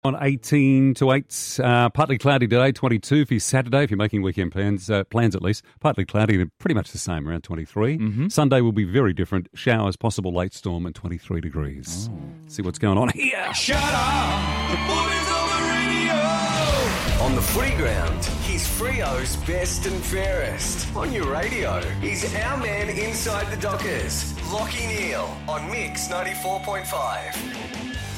On 18 to 8, partly cloudy today, 22 for your Saturday, if you're making weekend plans at least. Partly cloudy, pretty much the same, around 23. Mm-hmm. Sunday will be very different. Showers, possible late storm, and 23 degrees. See what's going on here. Shut up! The boys on the radio! On the footy ground, he's Freo's best and fairest. On your radio, he's our man inside the Dockers, Lockie Neal, on Mix 94.5.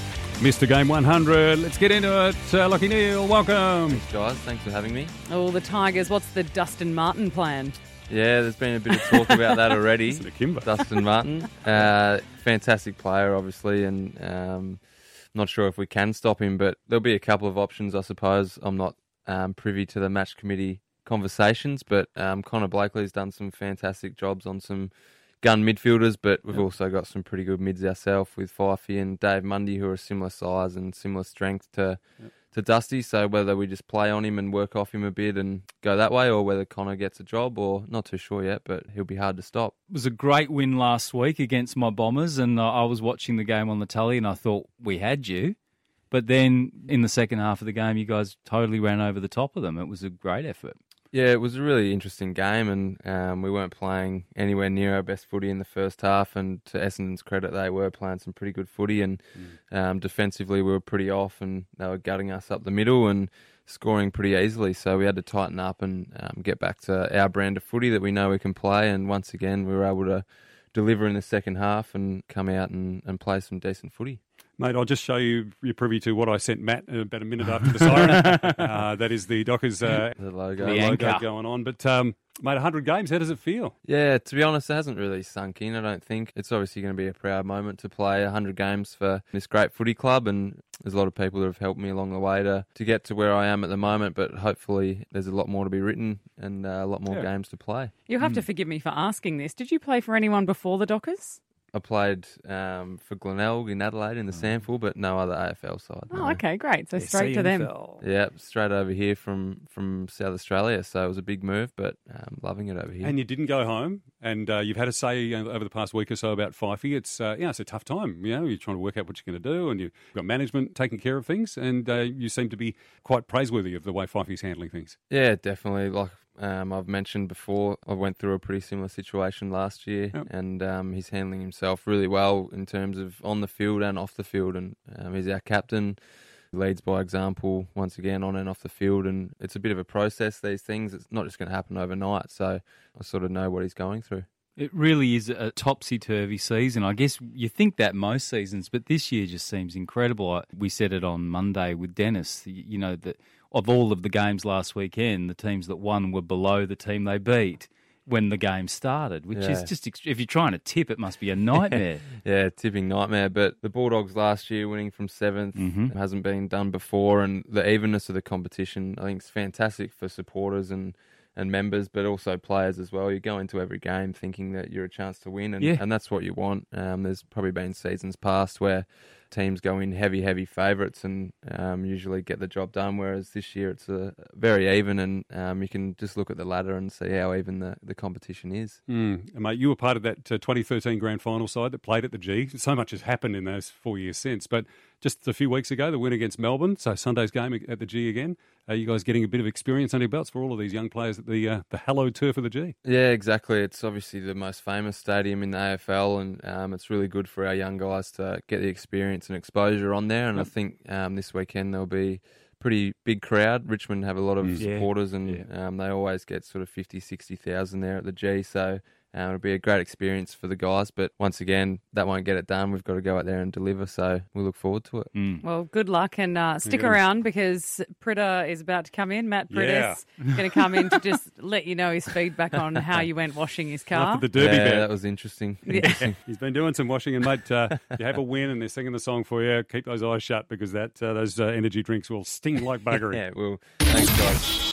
Mr. Game 100. Let's get into it. Lockie Neal, welcome. Thanks, guys. Thanks for having me. Oh, the Tigers. What's the Dustin Martin plan? Yeah, there's been a bit of talk about that already. Dustin Martin. Fantastic player, obviously, and not sure if we can stop him, but there'll be a couple of options, I suppose. I'm not privy to the match committee conversations, but Connor Blakely's done some fantastic jobs on some gun midfielders, but we've also got some pretty good mids ourselves with Fifey and Dave Mundy, who are similar size and similar strength to Dusty. So whether we just play on him and work off him a bit and go that way, or whether Connor gets a job, or not too sure yet, but he'll be hard to stop. It was a great win last week against my Bombers, and I was watching the game on the telly and I thought we had you. But then in the second half of the game, you guys totally ran over the top of them. It was a great effort. Yeah, it was a really interesting game, and we weren't playing anywhere near our best footy in the first half, and to Essendon's credit, they were playing some pretty good footy, and defensively we were pretty off, and they were gutting us up the middle and scoring pretty easily, so we had to tighten up and get back to our brand of footy that we know we can play, and once again we were able to deliver in the second half and come out and play some decent footy. Mate, I'll just show you, you're privy to what I sent Matt about a minute after the siren. That is the Dockers the logo going on. But, mate, 100 games, how does it feel? Yeah, to be honest, it hasn't really sunk in, I don't think. It's obviously going to be a proud moment to play 100 games for this great footy club, and there's a lot of people that have helped me along the way to get to where I am at the moment, but hopefully there's a lot more to be written and a lot more games to play. You'll have to forgive me for asking this. Did you play for anyone before the Dockers? I played for Glenelg in Adelaide in the SANFL, but no other AFL side. Oh, no. Okay, great. So straight to them. Yeah, straight over here from South Australia. So it was a big move, but loving it over here. And you didn't go home, and you've had a say over the past week or so about Fifey. It's it's a tough time. You're trying to work out what you're going to do, and you've got management taking care of things, and you seem to be quite praiseworthy of the way Fifey's handling things. Yeah, definitely. Like I've mentioned before, I went through a pretty similar situation last year, and he's handling himself really well in terms of on the field and off the field, and he's our captain. He leads by example once again on and off the field, and it's a bit of a process, these things. It's not just going to happen overnight, so I sort of know what he's going through. It really is a topsy-turvy season. I guess you think that most seasons, but this year just seems incredible. We said it on Monday with Dennis, that of all of the games last weekend, the teams that won were below the team they beat when the game started, which is just, if you're trying to tip, it must be a nightmare. Yeah, tipping nightmare. But the Bulldogs last year winning from 7th hasn't been done before, and the evenness of the competition, I think, is fantastic for supporters and members, but also players as well. You go into every game thinking that you're a chance to win, and that's what you want. There's probably been seasons past where teams go in heavy favourites and usually get the job done, whereas this year it's very even, and you can just look at the ladder and see how even the competition is. And mate, you were part of that 2013 grand final side that played at the G. So much has happened in those 4 years since, but just a few weeks ago, the win against Melbourne, so Sunday's game at the G again. Are you guys getting a bit of experience under your belts for all of these young players at the hallowed turf of the G? Yeah, exactly. It's obviously the most famous stadium in the AFL, and it's really good for our young guys to get the experience and exposure on there. And I think this weekend there'll be a pretty big crowd. Richmond have a lot of supporters, and they always get sort of 50, 60,000 there at the G, so it'll be a great experience for the guys, but once again, that won't get it done. We've got to go out there and deliver, so we look forward to it. Well, good luck, and stick around because Pritter is about to come in. Matt Prittis going to come in to just let you know his feedback on how you went washing his car. After the Derby bet. That was interesting. He's been doing some washing, and mate, if you have a win and they're singing the song for you, keep those eyes shut because those energy drinks will sting like buggery. Yeah, well, thanks guys.